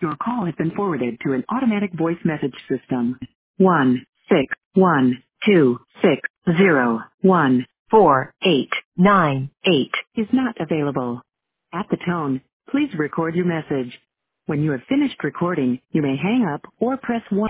Your call has been forwarded to an automatic voice message system. 16126014898 is not available. At the tone, please record your message. When you have finished recording, you may hang up or press 1.